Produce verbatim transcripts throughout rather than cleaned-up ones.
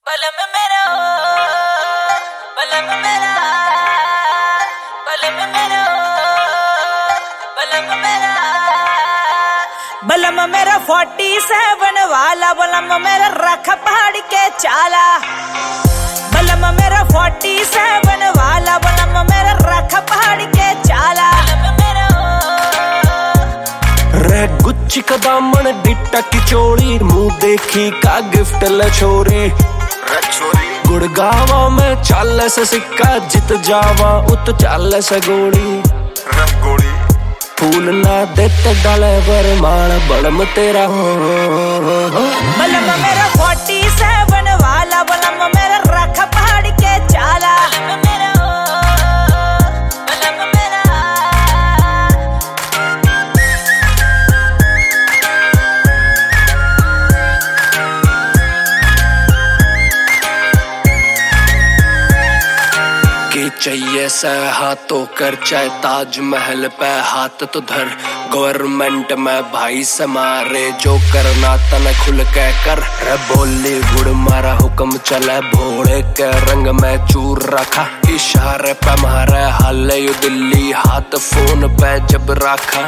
बलम मेरा बलम मेरा बलम मेरा बलम मेरा बलम मेरा फोर्टी सेवन वाला बलम मेरा रख पहाड़ के चाला बलम मेरा फोर्टी सेवन वाला बलम मेरा रख पहाड़ के चाला रे गुच्ची का दामन डिट्टा की चोली मुंह देखी का गिफ्ट ल छोरी गुड़गावा में चाल से सिक्का जित जावा उत चाल से गोली फूल ना देते डाले बरमान बलम तेरा हो बलम मेरा फोर्टी सेवन वाला बलम मेरा रख पहाड़ के चाला चाहिए से हाथों कर चाहे ताजमहल पे हाथ तो धर गवर्नमेंट में भाई से मारे जो करना तने खुल के कर रे बॉलीवुड मारा हुक्म चले भोले के रंग में चूर रखा इशारे पे मारे हाले यू दिल्ली हाथ फोन पे जब रखा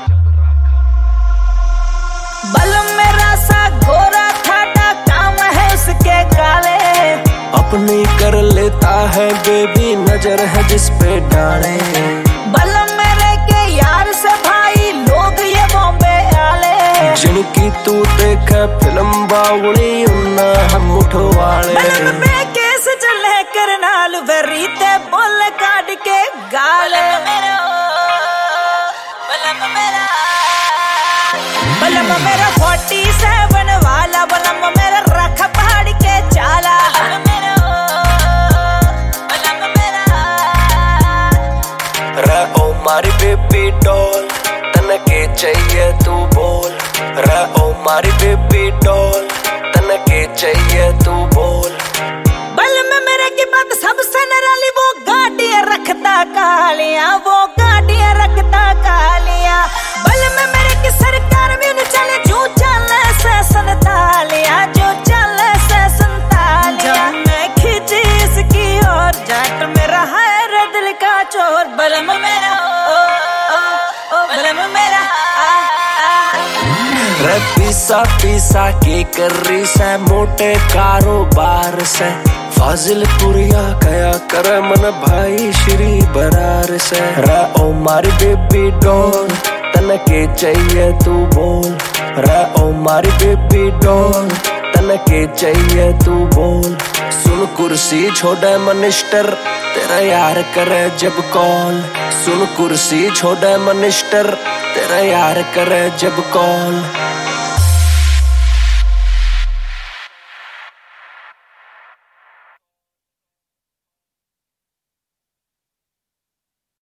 बलम मेरा सा गोरा खाटा काम है उसके काले अपनी कर लेता है बेबी नजर है जिस पे डाले बलम मेरे के यार से भाई लोग ये बॉम्बे आले जिनकी तू देखा फिल्म बावड़ी उन्ना हम उठवाले बलम में केस चले करनाल वरीते बोल काट के गाल बलम मेरा बलम मेरा फोर्टी सेवन वाला बलम मेरा रख पहाड़ के चाला मारी बेबी डॉल तन के चाहिए तू बोल रे ओ मारी बेबी डॉल तन के चाहिए तू बोल बलम मेरे की बात सबसे निराली वो गाड़ियां रखता कालियां वो गाड़ियां रखता कालियां बलम मेरे की सरकार भी न चले जो चले से संतालियां जो चले से संतालियां मैं खींची इसकी और जाट मेरा है दिल का चोर बलम मेरा रे पीसा पीसा के कर रही से मोटे कारोबार से फाजिल पुरिया कया कर मन भाई श्री बरार से रे ओ मारी बेबी डॉल तन के चाहिए तू बोल रे ओ मारी बेबी डॉल तन के चाहिए तू बोल सुन कुर्सी छोड़े मनिस्टर तेरा यार करे जब कॉल सुन कुर्सी छोड़े मनिस्टर तेरा यार करे जब कॉल